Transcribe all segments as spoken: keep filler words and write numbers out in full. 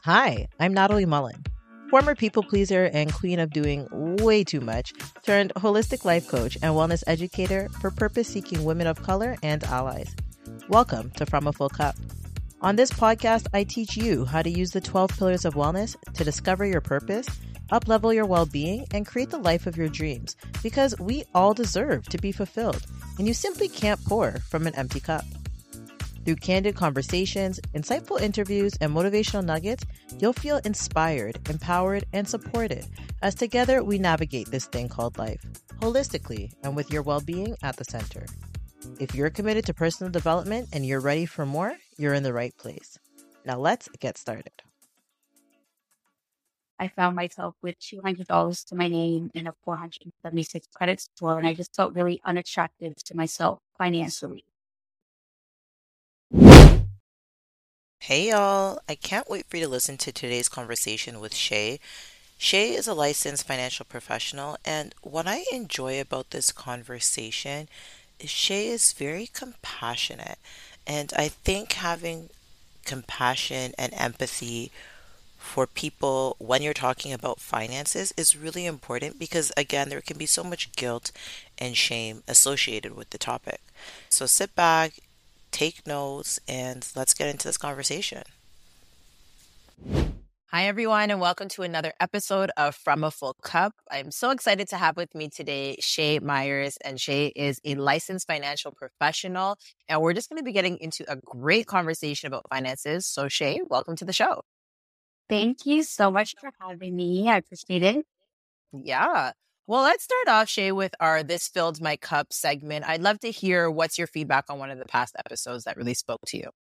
Hi, I'm Natalie Mullen, former people pleaser and queen of doing way too much, turned holistic life coach and wellness educator for purpose seeking women of color and allies. Welcome to From a Full Cup. On this podcast, I teach you how to use the twelve pillars of wellness to discover your purpose, up-level your well-being, and create the life of your dreams, because we all deserve to be fulfilled, and you simply can't pour from an empty cup. Through candid conversations, insightful interviews, and motivational nuggets, you'll feel inspired, empowered, and supported as together we navigate this thing called life, holistically and with your well-being at the center. If you're committed to personal development and you're ready for more, you're in the right place. Now let's get started. I found myself with two hundred dollars to my name and a four hundred seventy-six credit score, and I just felt really unattractive to myself financially. Hey y'all, I can't wait for you to listen to today's conversation with Shay. Shay is a licensed financial professional, and what I enjoy about this conversation is Shay is very compassionate. And I think having compassion and empathy for people when you're talking about finances is really important because, again, there can be so much guilt and shame associated with the topic. So sit back, take notes, and let's get into this conversation. Hi, everyone, and welcome to another episode of From a Full Cup. I'm so excited to have with me today Shay Myers, and Shay is a licensed financial professional, and we're just going to be getting into a great conversation about finances. So, Shay, welcome to the show. Thank you so much for having me. I appreciate it. Yeah. Well, let's start off, Shay, with our This Filled My Cup segment. I'd love to hear what's your feedback on one of the past episodes that really spoke to you.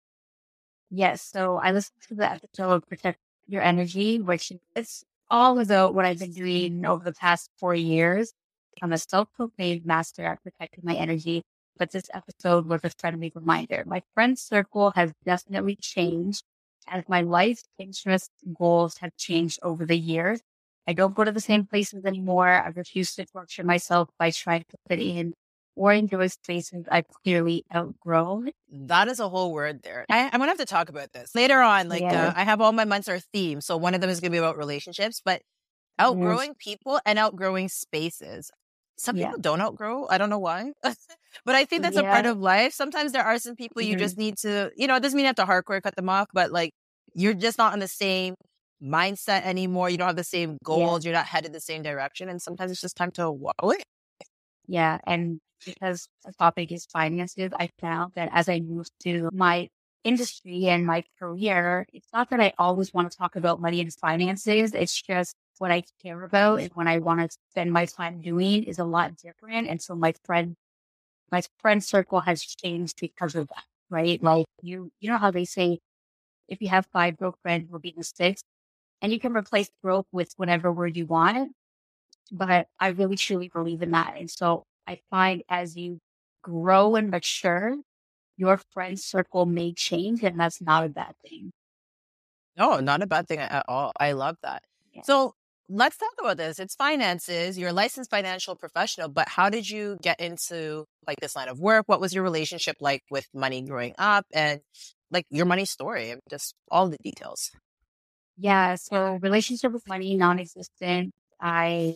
Yes, so I listened to the episode of Protect Your Energy, which is all about what I've been doing over the past four years. I'm a self-proclaimed master at protecting my energy, but this episode was a friendly reminder. My friend circle has definitely changed as my life interests goals have changed over the years. I don't go to the same places anymore. I refuse to torture myself by trying to fit in or enjoy spaces I've clearly outgrown. That is a whole word there. I, I'm going to have to talk about this later on. Like, Yeah. uh, I have all my months are themes. So one of them is going to be about relationships, but outgrowing people and outgrowing spaces. Some Yeah. people don't outgrow. I don't know why. But I think that's a Yeah. part of life. Sometimes there are some people you Mhm. just need to, you know, it doesn't mean you have to hardcore cut them off, but like you're just not on the same mindset anymore. You don't have the same goals. You're not headed the same direction. And sometimes it's just time to walk away. Yeah. And because the topic is finances, I found that as I moved to my industry and my career, it's not that I always want to talk about money and finances. It's just what I care about and what I want to spend my time doing is a lot different. And so my friend, my friend circle has changed because of that, right? Like you, you know how they say, if you have five broke friends, we'll be the sixth, and you can replace broke with whatever word you want. But I really truly believe in that. And so I find as you grow and mature, your friend circle may change, and that's not a bad thing. No, not a bad thing at all. I love that. Yeah. So let's talk about this. It's finances. You're a licensed financial professional, but how did you get into like this line of work? What was your relationship like with money growing up and like your money story? Just all the details. Yeah. So relationship with money, non-existent. I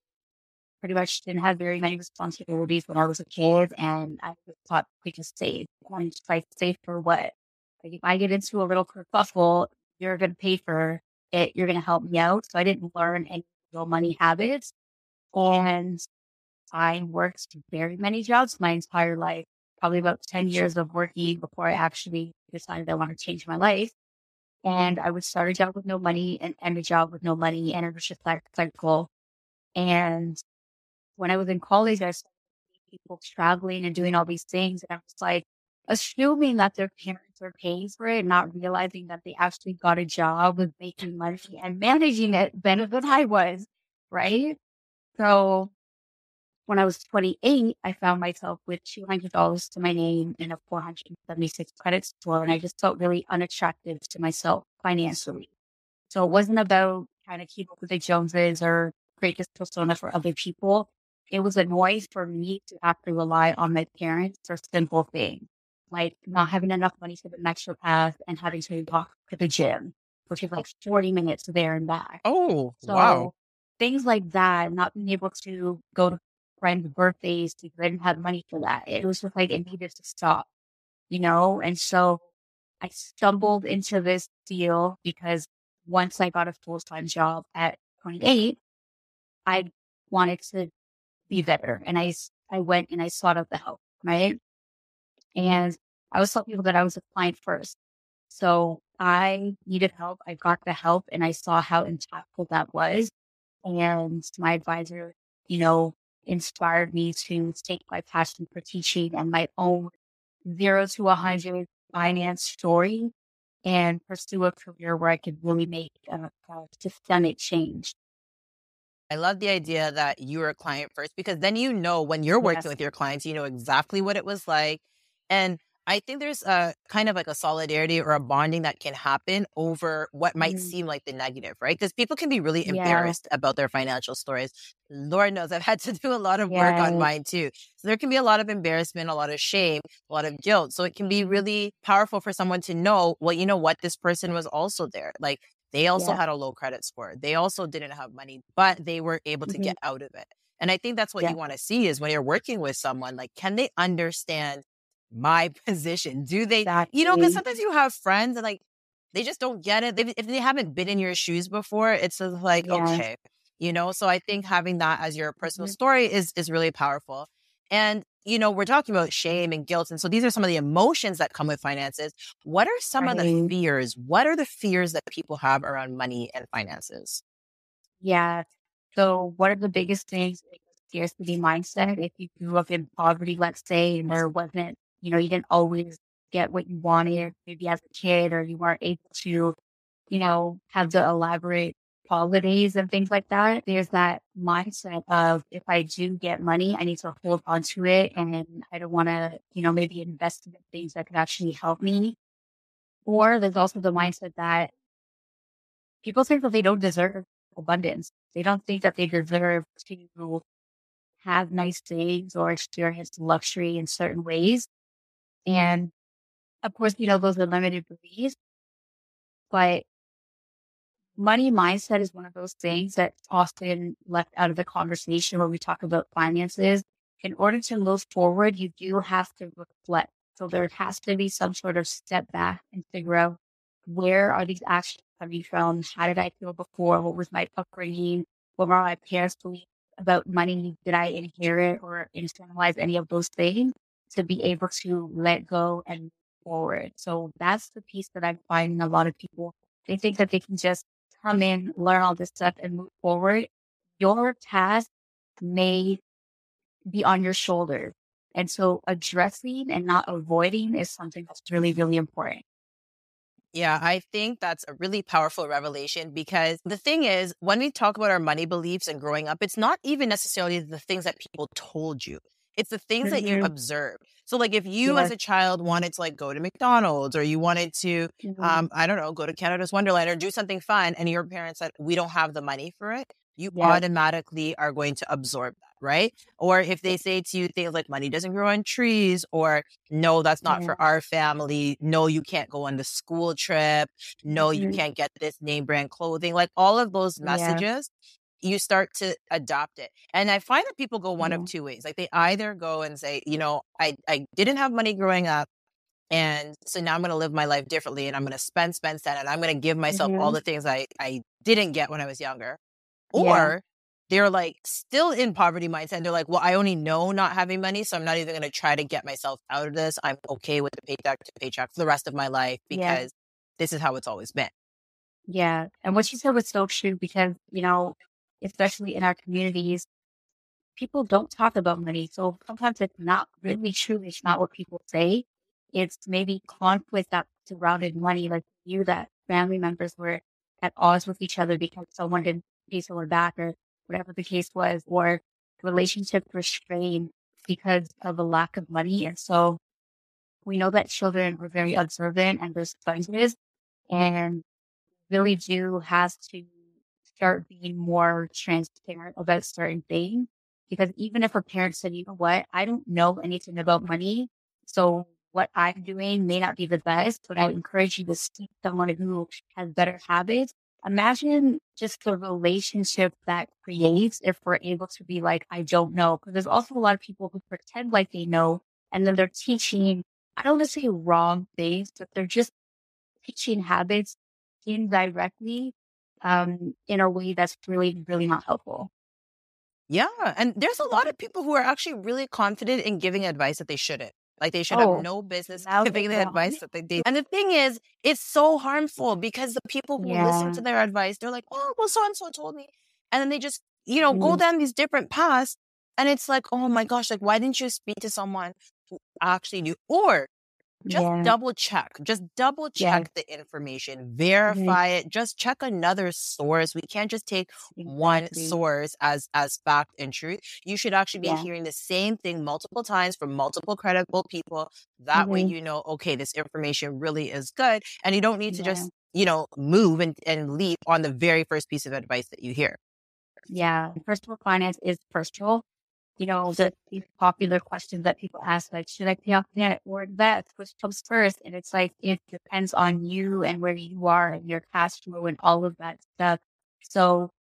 pretty much didn't have very many responsibilities when I was a kid, and I was taught we just save. Going to try to save for what? Like if I get into a little kerfuffle, you're going to pay for it. You're going to help me out. So I didn't learn any real money habits, and I worked very many jobs my entire life. Probably about ten years of working before I actually decided I want to change my life. And I would start a job with no money and end a job with no money, and it was just that cycle. And when I was in college, I saw people traveling and doing all these things. And I was like, assuming that their parents were paying for it, not realizing that they actually got a job with making money and managing it better than I was. Right. So when I was twenty-eight, I found myself with two hundred dollars to my name and a four hundred seventy-six credit score. And I just felt really unattractive to myself financially. So it wasn't about trying to keep up with the Joneses or create this persona for other people. It was annoying for me to have to rely on my parents for simple things, like not having enough money for the metro pass and having to walk to the gym. which is like forty minutes there and back. Oh, wow. So things like that, not being able to go to friends' birthdays because I didn't have money for that. It was just like it needed to stop, you know? And so I stumbled into this deal because once I got a full time job at twenty-eight, I wanted to be better. And I, s- I went and I sought out the help, right? And I always tell people that I was a client first. So I needed help. I got the help and I saw how impactful that was. And my advisor, you know, inspired me to take my passion for teaching and my own zero to a hundred finance story and pursue a career where I could really make a, a systemic change. I love the idea that you were a client first, because then you know when you're working Yes. with your clients, you know exactly what it was like. And I think there's a kind of like a solidarity or a bonding that can happen over what might Mm, seem like the negative, right? Because people can be really yeah. embarrassed about their financial stories. Lord knows I've had to do a lot of work on Yeah. mine too. So there can be a lot of embarrassment, a lot of shame, a lot of guilt. So it can be Mhm. really powerful for someone to know, well, you know what, this person was also there. Like, they also Yeah. had a low credit score. They also didn't have money, but they were able to Mhm. get out of it. And I think that's what Yeah. you want to see is when you're working with someone, like, can they understand my position? Do they, you know, because Exactly. sometimes you have friends and like, they just don't get it. They, if they haven't been in your shoes before, it's sort of like, Yeah. okay, you know? So I think having that as your personal Mhm. story is, is really powerful. And, you know, we're talking about shame and guilt. And so these are some of the emotions that come with finances. What are some of the Right. fears? What are the fears that people have around money and finances? Yeah. So one of the biggest things is the scarcity mindset. If you grew up in poverty, let's say, and there wasn't, you know, you didn't always get what you wanted, maybe as a kid, or you weren't able to, you know, have the elaborate holidays and things like that. There's that mindset of if I do get money, I need to hold on to it and I don't want to, you know, maybe invest in things that could actually help me. Or there's also the mindset that people think that they don't deserve abundance. They don't think that they deserve to have nice things or experience luxury in certain ways. And of course, you know, those are limited beliefs, but money mindset is one of those things that's often left out of the conversation when we talk about finances. In order to move forward, you do have to reflect. So there has to be some sort of step back and figure out where are these actions coming from? How did I feel before? What was my upbringing? What were my parents believe about money? Did I inherit or internalize any of those things to be able to let go and move forward? So that's the piece that I'm finding a lot of people. They think that they can just come in, learn all this stuff and move forward. Your task may be on your shoulders. And so addressing and not avoiding is something that's really, really important. Yeah, I think that's a really powerful revelation, because the thing is, when we talk about our money beliefs and growing up, it's not even necessarily the things that people told you. It's the things that you Mm-hmm. observed. So like if you as Yes. a child wanted to like go to McDonald's, or you wanted to, Mm-hmm. um, I don't know, go to Canada's Wonderland or do something fun, and your parents said, we don't have the money for it, you Yes. automatically are going to absorb that, right? Or if they say to you things like money doesn't grow on trees, or no, that's not Yeah. for our family. No, you can't go on the school trip. No, you Mm-hmm. can't get this name brand clothing. Like all of those Yeah. messages, you start to adopt it. And I find that people go one of Yeah. two ways. Like they either go and say, you know, I, I didn't have money growing up, and so now I'm going to live my life differently, and I'm going to spend, spend, spend, and I'm going to give myself all Mm-hmm. the things I, I didn't get when I was younger. Yeah. Or they're like still in poverty mindset. And they're like, well, I only know not having money, so I'm not even going to try to get myself out of this. I'm okay with the paycheck to paycheck for the rest of my life, Yeah. because this is how it's always been. Yeah. And what you said was so true because, you know, especially in our communities, people don't talk about money. So sometimes it's not really true. It's not what people say. It's maybe conflict that surrounded money, like you, that family members were at odds with each other because someone didn't pay someone back or whatever the case was, or relationships were strained because of a lack of money. And so we know that children are very observant and they're sponges and really do has to start being more transparent about certain things. Because even if a parent said, you know what, I don't know anything about money. So what I'm doing may not be the best, but I encourage you to seek someone who has better habits. Imagine just the relationship that creates if we're able to be like, I don't know. Because there's also a lot of people who pretend like they know, and then they're teaching, I don't want to say wrong things, but they're just teaching habits indirectly um, in a way that's really, really not helpful. Yeah. And there's a lot of people who are actually really confident in giving advice that they shouldn't. Like they should have Oh, no business loud giving and the wrong. advice that they do. And the thing is, it's so harmful because the people who listen Yeah. to their advice, they're like, oh, well, so and so told me. And then they just, you know, go Mhm. down these different paths. And it's like, oh my gosh, like, why didn't you speak to someone who actually knew? Or just Yeah. double check, just double Yeah. check the information, verify it, just check another source. We can't just take one Exactly. source as, as fact and truth. You should actually be Yeah. hearing the same thing multiple times from multiple credible people. That way, Mhm. you know, okay, this information really is good. And you don't need to Yeah. just, you know, move and, and leap on the very first piece of advice that you hear. Yeah. Personal finance is personal. You know, the these popular questions that people ask, like, should I pay off debt or invest? Which comes first? And it's like, it depends on you and where you are and your cash flow and all of that stuff. So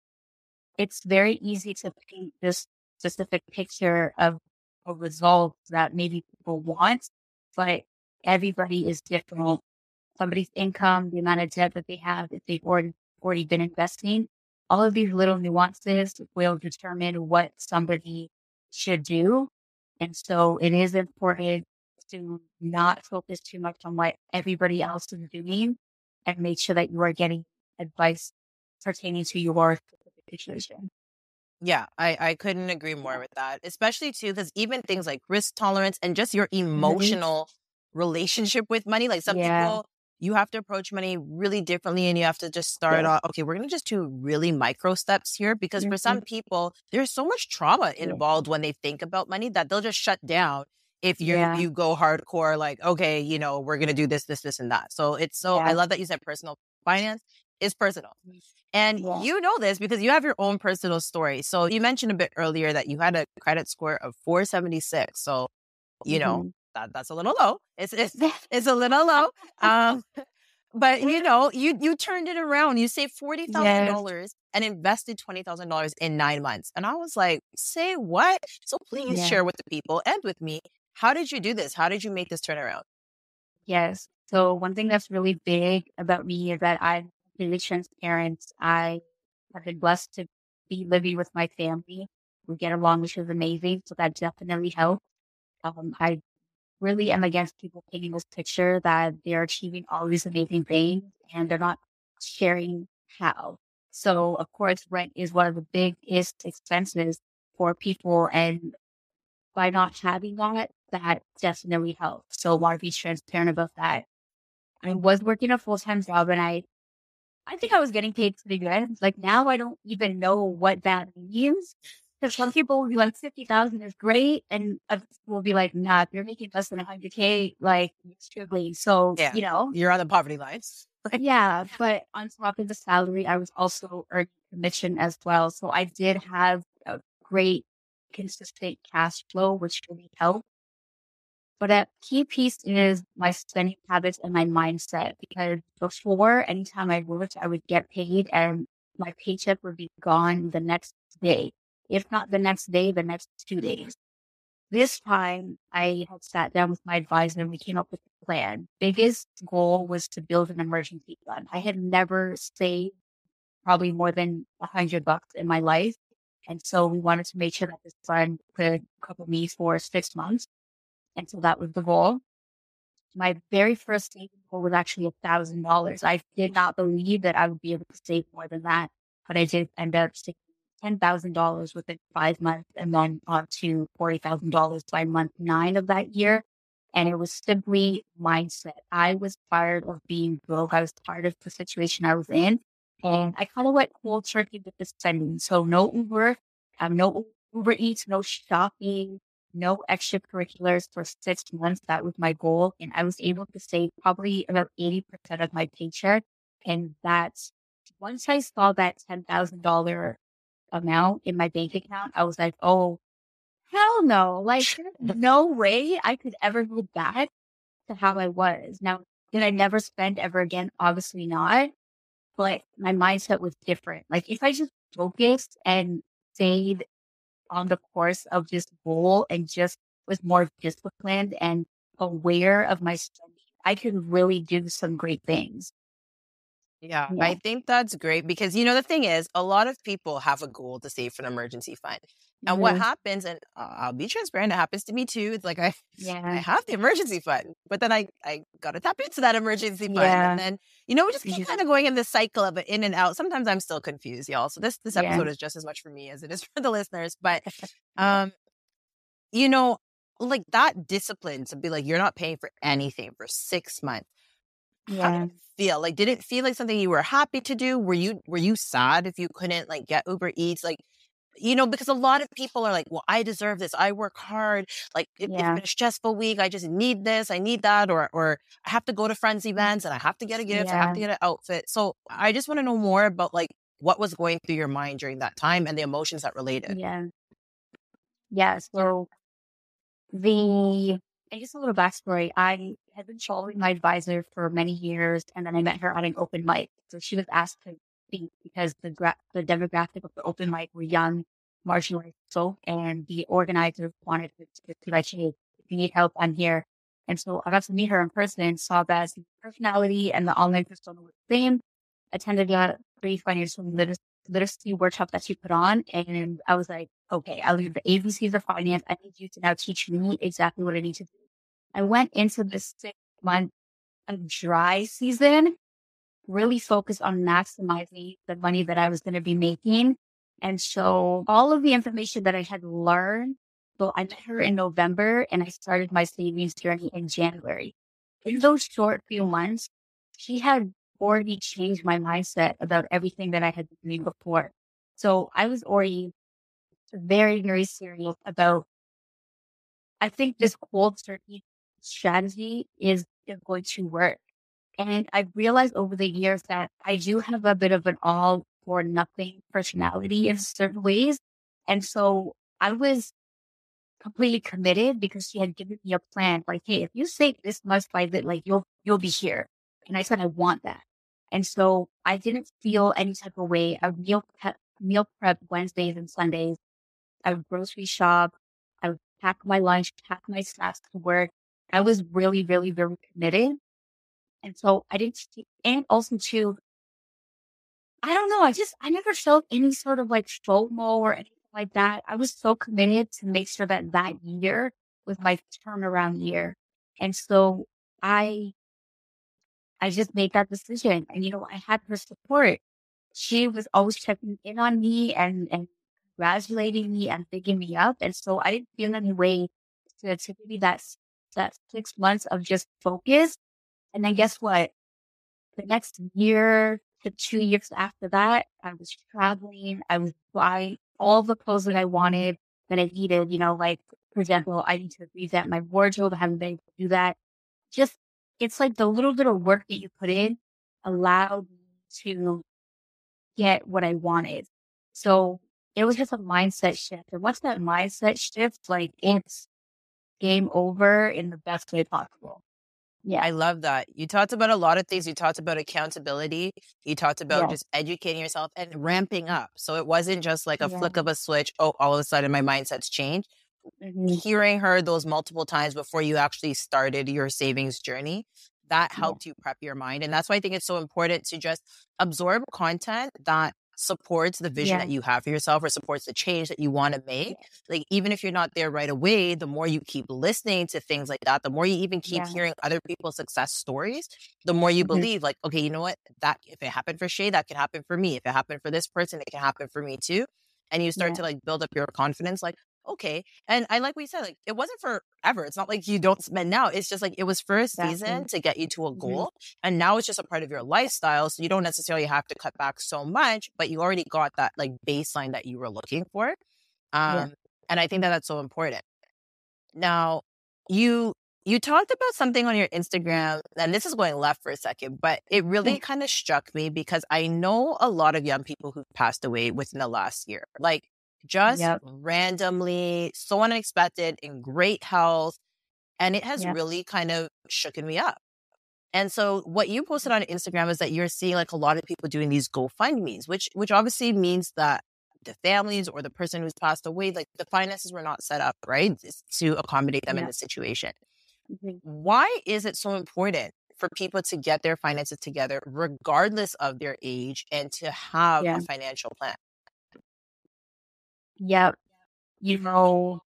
it's very easy to paint this specific picture of a result that maybe people want, but everybody is different. Somebody's income, the amount of debt that they have, if they've already, already been investing, all of these little nuances will determine what somebody should do. And so it is important to not focus too much on what everybody else is doing and make sure that you are getting advice pertaining to your specific situation. Yeah, I, I couldn't agree more with that, especially too, because even things like risk tolerance and just your emotional relationship with money, like some Yeah. people, you have to approach money really differently and you have to just start Yeah. off, okay, we're going to just do really micro steps here because for some Mhm. people, there's so much trauma Yeah. involved when they think about money that they'll just shut down if you Yeah. you go hardcore, like, okay, you know, we're going to do this, this, this, and that. So it's so, I Yeah. love that you said personal finance is personal. And Yeah. you know this because you have your own personal story. So you mentioned a bit earlier that you had a credit score of four seventy-six. So, you know, Mhm. that that's a little low. It's it's it's a little low. Um, but you know, you you turned it around. You saved forty thousand Yes. dollars and invested twenty thousand dollars in nine months. And I was like, say what? So please Yeah. share with the people and with me. How did you do this? How did you make this turnaround? Yes. So one thing that's really big about me is that I'm really transparent. I have been blessed to be living with my family. We get along, which is amazing. So that definitely helps. Um, I really am against people painting this picture that they're achieving all these amazing things and they're not sharing how. So of course, rent is one of the biggest expenses for people. And by not having that, that definitely helps. So I want to be transparent about that. I was working a full time job and I I think I was getting paid pretty good. Like now I don't even know what that means. Because some people will be like fifty thousand is great and others will be like, nah, if you're making less than one hundred K, like you're struggling. So, Yeah, you know, you're on the poverty lines. yeah, but on top of the salary, I was also earning commission as well. So I did have a great consistent cash flow, which really helped. But a key piece is my spending habits and my mindset because before, anytime I worked, I would get paid and my paycheck would be gone the next day. If not the next day, the next two days. This time I had sat down with my advisor and we came up with a plan. Biggest goal was to build an emergency fund. I had never saved probably more than a hundred bucks in my life. And so we wanted to make sure that this fund could cover me for six months. And so that was the goal. My very first saving goal was actually a thousand dollars. I did not believe that I would be able to save more than that, but I did end up saving ten thousand dollars within five months and then on to forty thousand dollars by month nine of that year. And it was simply mindset. I was tired of being broke. I was tired of the situation I was in. And I kind of went cold turkey with the spending. So no Uber, um, no Uber Eats, no shopping, no extracurriculars for six months. That was my goal. And I was able to save probably about eighty percent of my paycheck. And that's once I saw that ten thousand dollars amount in my bank account, I was like, oh, hell no. Like, there's no way I could ever go back to how I was. Now, did I never spend ever again? Obviously not. But my mindset was different. Like if I just focused and stayed on the course of this goal and just was more disciplined and aware of my spending, I could really do some great things. Yeah, Yeah. I think that's great because, you know, the thing is, a lot of people have a goal to save for an emergency fund. And what Mhm. happens, and uh, I'll be transparent, it happens to me too. It's like I, I Yeah. have the emergency fund, but then I, I got to tap into that emergency fund. Yeah. And then, you know, we just keep Mhm. kind of going in this cycle of it in and out. Sometimes I'm still confused, y'all. So this, this Yeah. episode is just as much for me as it is for the listeners. But, um, you know, like that discipline to be like, you're not paying for anything for six months. How did Yeah. it feel? Like, did it feel like something you were happy to do? Were you were you sad if you couldn't like get Uber Eats? Like, you know, because a lot of people are like, well, I deserve this. I work hard. Like, it, it's Yeah. been a stressful week. I just need this. I need that. Or or I have to go to friends' events and I have to get a gift. I have Yeah. to get an outfit. So I just want to know more about like what was going through your mind during that time and the emotions that related. Yeah. Yeah. So the, and just a little backstory. I had been following my advisor for many years, and then I met her at an open mic. So she was asked to speak because the gra- the demographic of the open mic were young, marginalized folk, and the organizers wanted to, to be like, hey, if you need help, I'm here. And so I got to meet her in person, saw that the personality and the online persona were the same, attended a free financial literacy, literacy workshop that she put on, and I was like, okay, I learned the A B Cs of finance. I need you to now teach me exactly what I need to do. I went into this six month of dry season, really focused on maximizing the money that I was going to be making. And so all of the information that I had learned, so I met her in November and I started my savings journey in January. In those short few months, she had already changed my mindset about everything that I had been doing before. So I was already very, very serious about, I think this cold turkey strategy is, is going to work. And I realized over the years that I do have a bit of an all or nothing personality in certain ways. And so I was completely committed because she had given me a plan. Like, hey, if you save this much by the, like, you'll, you'll be here. And I said, I want that. And so I didn't feel any type of way. I would meal prep, meal prep Wednesdays and Sundays. I would grocery shop. I would pack my lunch, pack my snacks to work. I was really, really, very committed. And so I didn't, and also too, I don't know. I just, I never felt any sort of like FOMO or anything like that. I was so committed to make sure that that year was my turnaround year. And so I, I just made that decision. And, you know, I had her support. She was always checking in on me and, and congratulating me and picking me up. And so I didn't feel any way to, to give me that, s- that six months of just focus. And then guess what? The next year to two years after that, I was traveling. I was buying all the clothes that I wanted, that I needed. You know, like, for example, I need to revamp my wardrobe. I haven't been able to do that. Just, it's like the little bit of work that you put in allowed me to get what I wanted. So it was just a mindset shift. And once that mindset shift, like, it's game over in the best way possible. Yeah. I love that. You talked about a lot of things. You talked about accountability. You talked about Yeah. just educating yourself and ramping up. So it wasn't just like a Yeah. flick of a switch. Oh, all of a sudden my mindset's changed. Mhm. Hearing her those multiple times before you actually started your savings journey, that Yeah. helped you prep your mind. And that's why I think it's so important to just absorb content that supports the vision Yeah. that you have for yourself or supports the change that you want to make. Like, even if you're not there right away, the more you keep listening to things like that, the more you even keep Yeah. hearing other people's success stories, the more you Mhm. believe, like, okay, you know what? That if it happened for Shay, that could happen for me. If it happened for this person, it can happen for me too. And you start Yeah. to like build up your confidence, like, okay. And I like what you said, like, it wasn't forever. It's not like you don't spend now. It's just like it was for a season Exactly. to get you to a Mhm. goal. And now it's just a part of your lifestyle. So you don't necessarily have to cut back so much, but you already got that like baseline that you were looking for. Yeah. Um, and I think that that's so important. Now, you you talked about something on your Instagram, and this is going left for a second, but it really kind of struck me because I know a lot of young people who've passed away within the last year. Like, just Yep. randomly, so unexpected, in great health. And it has Yeah. really kind of shooken me up. And so what you posted on Instagram is that you're seeing like a lot of people doing these GoFundMe's, which which obviously means that the families or the person who's passed away, like the finances were not set up, right, to accommodate them in Yeah. this situation. Mhm. Why is it so important for people to get their finances together, regardless of their age, and to have Yeah. a financial plan? Yep. You know,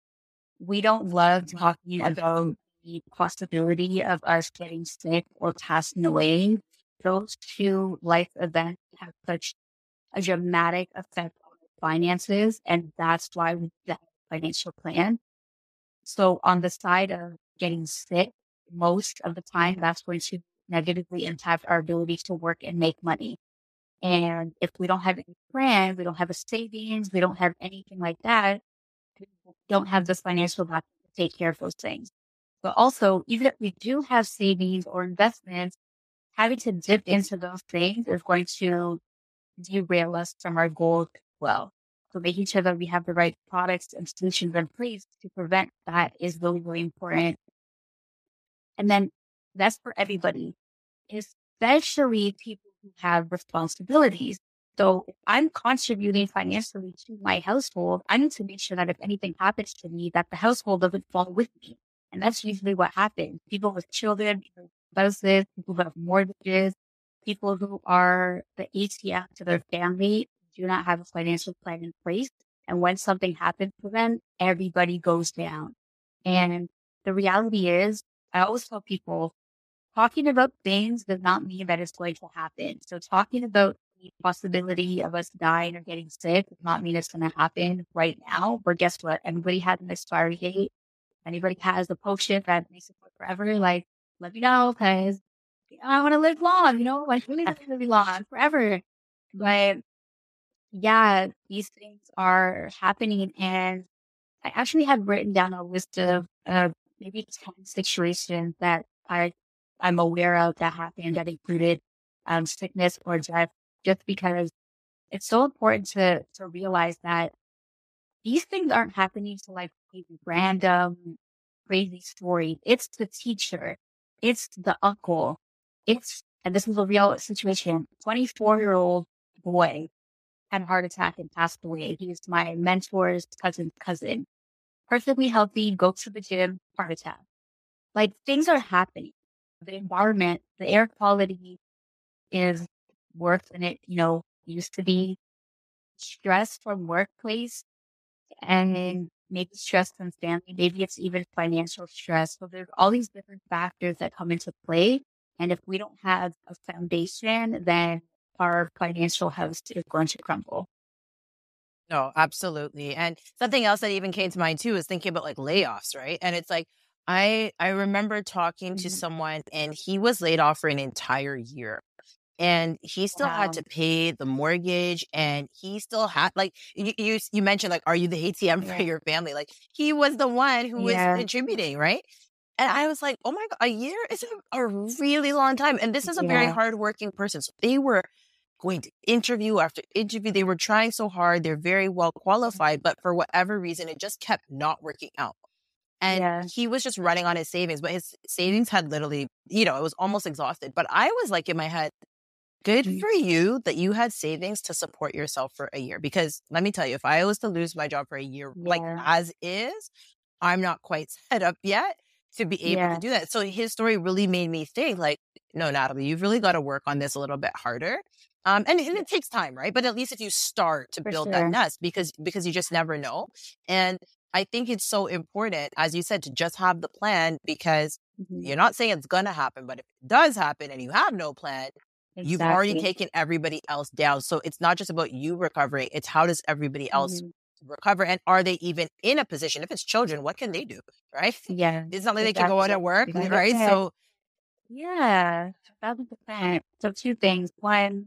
we don't love talking about the possibility of us getting sick or passing away. Those two life events have such a dramatic effect on our finances, and that's why we need to have a financial plan. So on the side of getting sick, most of the time that's going to negatively impact our ability to work and make money. And if we don't have any plan, we don't have a savings, we don't have anything like that, we don't have this financial backing to take care of those things. But also, even if we do have savings or investments, having to dip into those things is going to derail us from our goals as well. So making sure that we have the right products and solutions in place to prevent that is really, really important. And then that's for everybody, especially people who have responsibilities. So if I'm contributing financially to my household, I need to make sure that if anything happens to me, that the household doesn't fall with me. And that's usually what happens. People with children, people with spouses, people who have mortgages, people who are the A T M to their family do not have a financial plan in place. And when something happens to them, everybody goes down. And the reality is, I always tell people, talking about things does not mean that it's going to happen. So talking about the possibility of us dying or getting sick does not mean it's going to happen right now. But guess what? Everybody has an expiry date. Anybody has a potion that makes it work forever, like, let me know, because I want to live long, you know, like really want to live long forever. But yeah, these things are happening. And I actually had written down a list of uh, maybe ten situations that I, I'm aware of that happened that included um, sickness or death, just because it's so important to, to realize that these things aren't happening to like random crazy story. It's the teacher. It's the uncle. It's, and this is a real situation, twenty-four year old boy had a heart attack and passed away. He was my mentor's cousin's cousin. Perfectly healthy, goes to the gym, heart attack. Like things are happening. The environment, the air quality is worse than it, you know, used to be. Stress from workplace and maybe stress from family. Maybe it's even financial stress. So there's all these different factors that come into play. And if we don't have a foundation, then our financial house is going to crumble. No, absolutely. And something else that even came to mind too is thinking about like layoffs, right? And it's like I I remember talking to Mhm. someone and he was laid off for an entire year. And he still had Wow. to pay the mortgage, and he still had like you you, you mentioned like, are you the A T M for Yeah. your family? Like he was the one who was Yeah. contributing, right? And I was like, oh my God, a year is a, a really long time. And this is a very Yeah. hardworking person. So they were going to interview after interview. They were trying so hard. They're very well qualified, but for whatever reason, it just kept not working out. And Yeah. he was just running on his savings, but his savings had literally, you know, it was almost exhausted. But I was like in my head, good Mhm. for you that you had savings to support yourself for a year. Because let me tell you, if I was to lose my job for a year, like Yeah. as is, I'm not quite set up yet to be able to Yeah. do that. So his story really made me think like, no, Natalie, you've really got to work on this a little bit harder. Um, and, and it takes time, right? But at least if you start to For build that sure. nest, because because you just never know. And I think it's so important, as you said, to just have the plan, because Mhm. you're not saying it's going to happen, but if it does happen and you have no plan, you've already Exactly. taken everybody else down. So it's not just about you recovering. It's how does everybody else Mhm. recover? And are they even in a position? If it's children, what can they do? Right? Yeah. It's not like they can go out Exactly. and work, You gotta right? get So Yeah, a thousand percent. So two things. One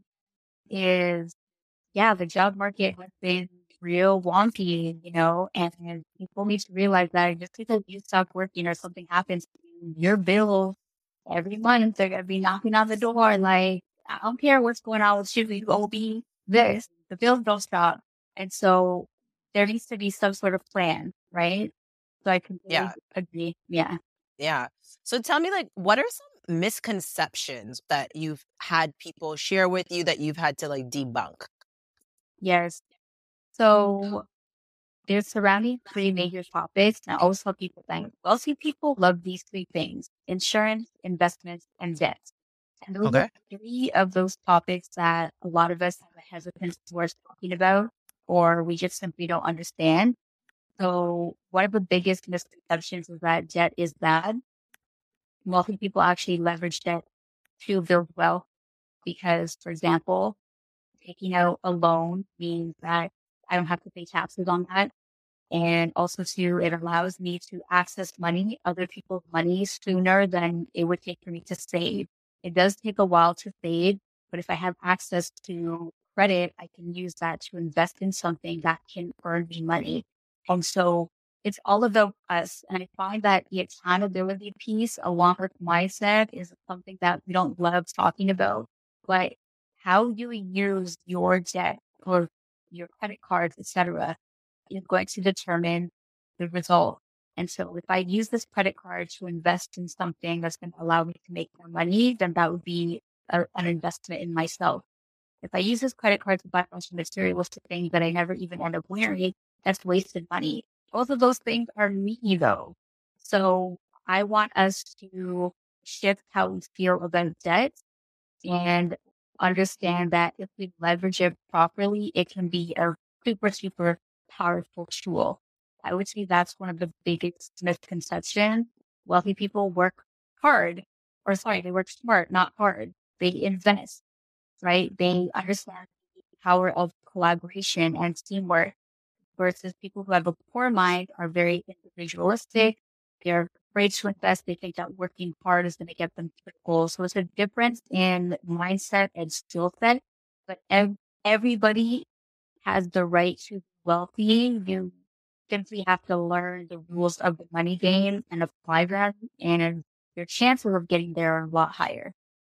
is, yeah, the job market has been real wonky, you know, and people need to realize that just because you stop working or something happens to you, your bills every month they're gonna be knocking on the door. Like, I don't care what's going on with you, you owe me this. The bills don't stop. And so there needs to be some sort of plan, right? So I completely yeah, agree. Yeah. Yeah. So tell me, like, what are some misconceptions that you've had people share with you that you've had to like debunk? Yes. So they're surrounding three major topics. And I always tell people that wealthy people love these three things: insurance, investments, and debt. And those are Okay. three of those topics that a lot of us have a hesitance towards talking about, or we just simply don't understand. So one of the biggest misconceptions is that debt is bad. Wealthy people actually leverage debt to build wealth because, for example, taking out a loan means that I don't have to pay taxes on that. And also too, it allows me to access money, other people's money sooner than it would take for me to save. It does take a while to save, but if I have access to credit, I can use that to invest in something that can earn me money. And so it's all about us. And I find that the accountability piece along with mindset is something that we don't love talking about. But how you use your debt or your credit cards, et cetera, is going to determine the result. And so if I use this credit card to invest in something that's going to allow me to make more money, then that would be a, an investment in myself. If I use this credit card to buy a bunch of materialistic things that I never even end up wearing, that's wasted money. Both of those things are me though. So I want us to shift how we feel about debt and understand that if we leverage it properly, it can be a super, super powerful tool. I would say that's one of the biggest misconceptions. Wealthy people work hard, or sorry, they work smart, not hard. They invest, right? They understand the power of collaboration and teamwork versus people who have a poor mind are very individualistic. They're afraid to invest. They think that working hard is going to get them to their goals. So it's a difference in mindset and skill set. But ev- everybody has the right to be wealthy. You simply have to learn the rules of the money game and apply them, and your chances of getting there are a lot higher.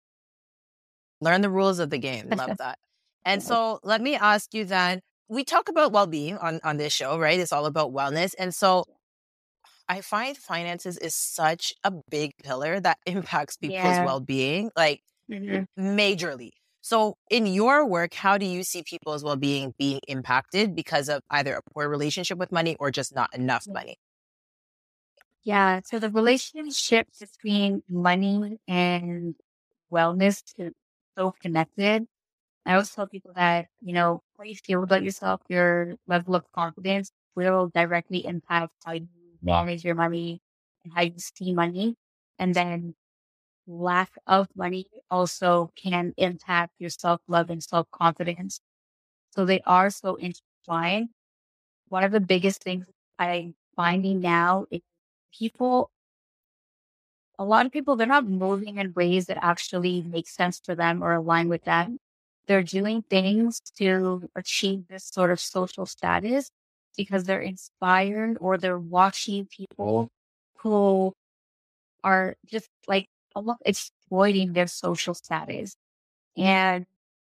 Learn the rules of the game. Love that. And Yes. so let me ask you then, we talk about well-being on, on this show, right? It's all about wellness. And so I find finances is such a big pillar that impacts people's Yeah. well-being, like Mhm. majorly. So in your work, how do you see people's well-being being impacted because of either a poor relationship with money or just not enough Yeah. money? Yeah. So the relationship between money and wellness is so connected. I always tell people that, you know, what you feel about yourself, your level of confidence will directly impact how you manage your money and how you see money. And then lack of money also can impact your self love and self confidence. So they are so intertwined. One of the biggest things I'm finding now is people, a lot of people, they're not moving in ways that actually make sense for them or align with them. They're doing things to achieve this sort of social status because they're inspired or they're watching people who are just like almost exploiting their social status. And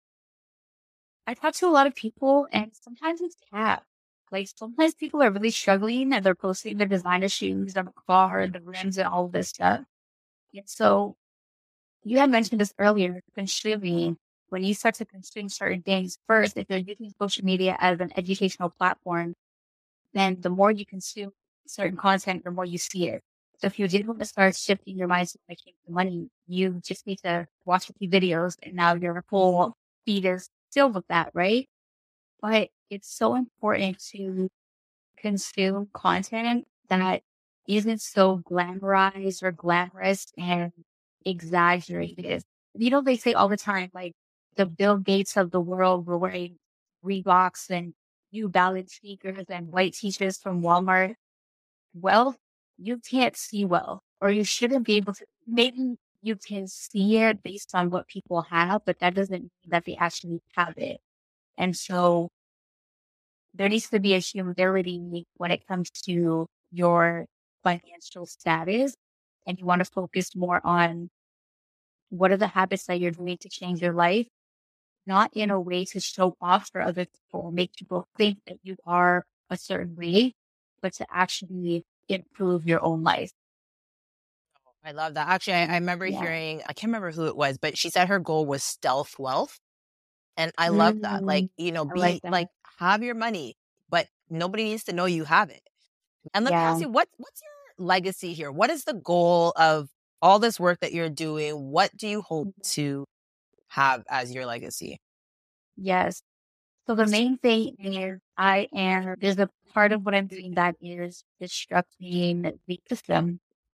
I talk to a lot of people and sometimes it's cap. Like sometimes people are really struggling and they're posting their designer shoes, their car, the rims and all of this stuff. And so you had mentioned this earlier, consuming. When you start to consume certain things, first, if you're using social media as an educational platform, then the more you consume certain content, the more you see it. So if you did want to start shifting your mindset when it came to money, you just need to watch a few videos and now your whole feed is filled with that, right? But it's so important to consume content that isn't so glamorized or glamorous and exaggerated. You know, they say all the time, like the Bill Gates of the world were wearing Reeboks and New Balance sneakers and white t-shirts from Walmart. Well, you can't see well, or you shouldn't be able to. Maybe you can see it based on what people have, but that doesn't mean that they actually have it. And so there needs to be a humility when it comes to your financial status. And you want to focus more on what are the habits that you're doing to change your life, not in a way to show off for other people or make people think that you are a certain way, but to actually improve your own life. I love that. Actually, I, I remember Yeah. hearing, I can't remember who it was, but she said her goal was stealth wealth. And I love that. Like, Mm, you know, I be like that. like, have your money, but nobody needs to know you have it. And let me Yeah. ask you, what what's your legacy here? What is the goal of all this work that you're doing? What do you hope to have as your legacy? Yes. So the main thing is I am, there's a part of what I'm doing that is disrupting the system.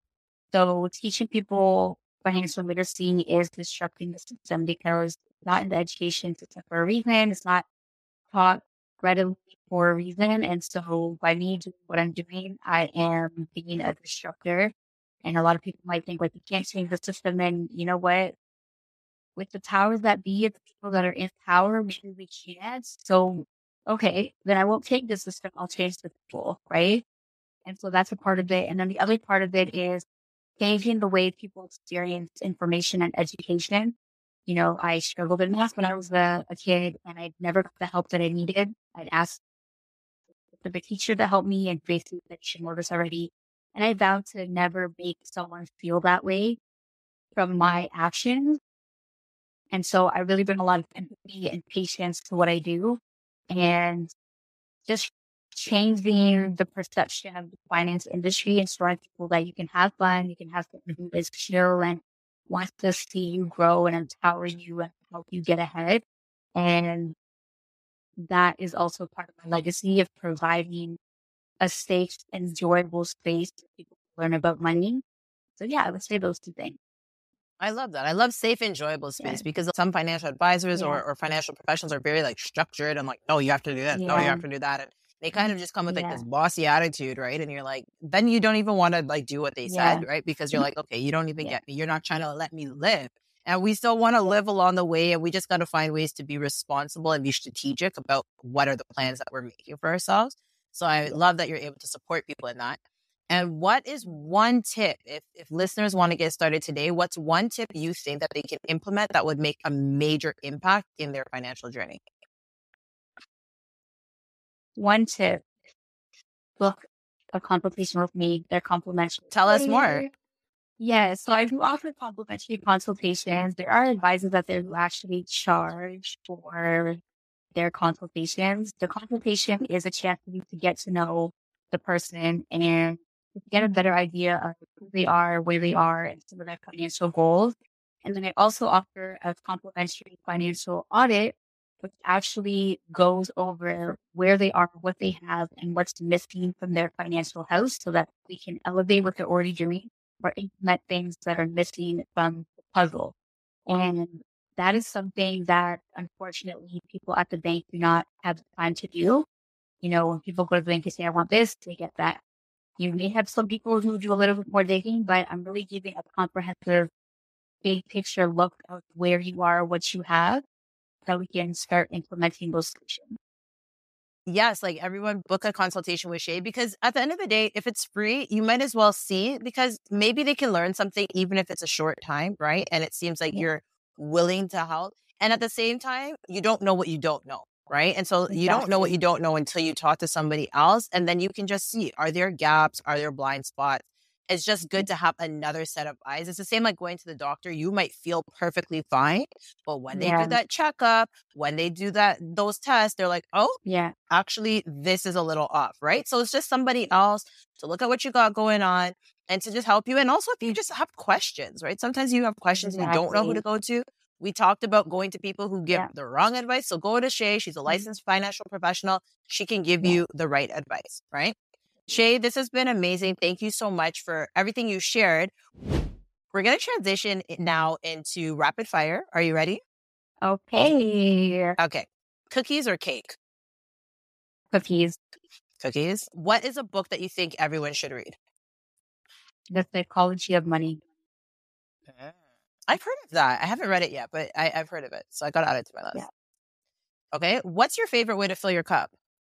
So teaching people financial literacy is disrupting the system because it's not in the education system for a reason. It's not taught readily for a reason. And so by me doing what I'm doing, I am being a disruptor. And a lot of people might think like you can't change the system. And you know what? With the powers that be, the people that are in power, maybe we can't. So okay, then I won't change the system. I'll change the people, right? And so that's a part of it. And then the other part of it is changing the way people experience information and education. You know, I struggled in math when I was a, a kid and I never got the help that I needed. I'd ask the teacher to help me and basically that she noticed already. And I vowed to never make someone feel that way from my actions. And so I really bring a lot of empathy and patience to what I do. And just changing the perception of the finance industry and showing people that you can have fun, you can have something who is chill and wants to see you grow and empower you and help you get ahead. And that is also part of my legacy of providing a safe, enjoyable space for people to learn about money. So yeah, I would say those two things. I love that. I love safe, enjoyable space Yeah. because some financial advisors Yeah. or, or financial professionals are very like structured and like, no, you have to do this. No, you Yeah. have to do that. And they kind of just come with like Yeah. this bossy attitude, right? And you're like, then you don't even want to like do what they Yeah. said, right? Because you're like, okay, you don't even Yeah. get me. You're not trying to let me live. And we still want to live along the way. And we just got to find ways to be responsible and be strategic about what are the plans that we're making for ourselves. So I Yeah. love that you're able to support people in that. And what is one tip, if, if listeners want to get started today, what's one tip you think that they can implement that would make a major impact in their financial journey? One tip, book a consultation with me. They're complimentary. Tell us more. Yeah, so I do offer complimentary consultations. There are advisors out there who actually charge for their consultations. The consultation is a chance for you to get to know the person and get a better idea of who they are, where they are, and some of their financial goals. And then I also offer a complimentary financial audit, which actually goes over where they are, what they have, and what's missing from their financial house so that we can elevate what they're already doing or implement things that are missing from the puzzle. And that is something that unfortunately people at the bank do not have the time to do. You know, when people go to the bank and say, I want this, they get that. You may have some people who do a little bit more digging, but I'm really giving a comprehensive, big picture look of where you are, what you have, so we can start implementing those solutions. Yes, like everyone book a consultation with Shay because at the end of the day, if it's free, you might as well see because maybe they can learn something even if it's a short time, right? And it seems like Yeah. you're willing to help. And at the same time, you don't know what you don't know, right? And so you don't know what Exactly. you don't know until you talk to somebody else. And then you can just see, are there gaps? Are there blind spots? It's just good to have another set of eyes. It's the same like going to the doctor. You might feel perfectly fine, but when they Yeah. do that checkup, when they do that those tests, they're like, oh, Yeah. actually, this is a little off, right? So it's just somebody else to look at what you got going on and to just help you. And also if you just have questions, right? Sometimes you have questions and you don't know who to Exactly. go to. We talked about going to people who give Yeah. the wrong advice. So go to Shay. She's a licensed financial professional. She can give Yeah. you the right advice, right? Shay, this has been amazing. Thank you so much for everything you shared. We're going to transition it now into rapid fire. Are you ready? Okay. Okay. Cookies or cake? Cookies. Cookies. What is a book that you think everyone should read? The Psychology of Money. I've heard of that. I haven't read it yet, but I, I've heard of it. So I got to add it to my list. Yeah. Okay. What's your favorite way to fill your cup?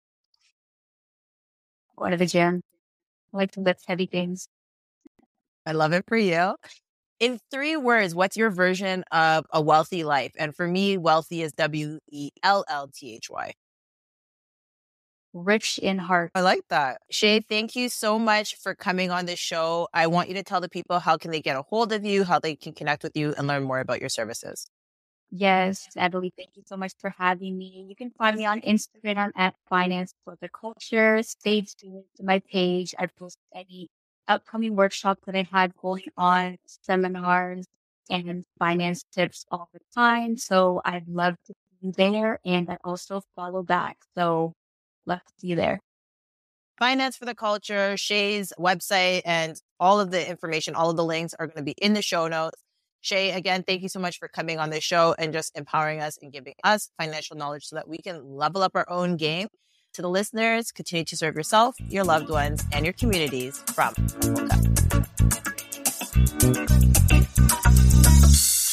Go to the gym. I like to lift heavy things. I love it for you. In three words, what's your version of a wealthy life? And for me, wealthy is W E L L T H Y. rich in heart. I like that. Shay, thank you so much for coming on the show. I want you to tell the people how can they get a hold of you, how they can connect with you and learn more about your services. Yes, Natalie, thank you so much for having me. You can find me on Instagram at Finance for the Culture. Stay tuned to my page. I post any upcoming workshops that I had going on, seminars, and finance tips all the time. So I'd love to see you there. And I also follow back. So love to see you there. Finance for the Culture, Shay's website, and all of the information, all of the links are going to be in the show notes. Shay, again, thank you so much for coming on the show and just empowering us and giving us financial knowledge so that we can level up our own game. To the listeners, continue to serve yourself, your loved ones, and your communities from Uncle Cup.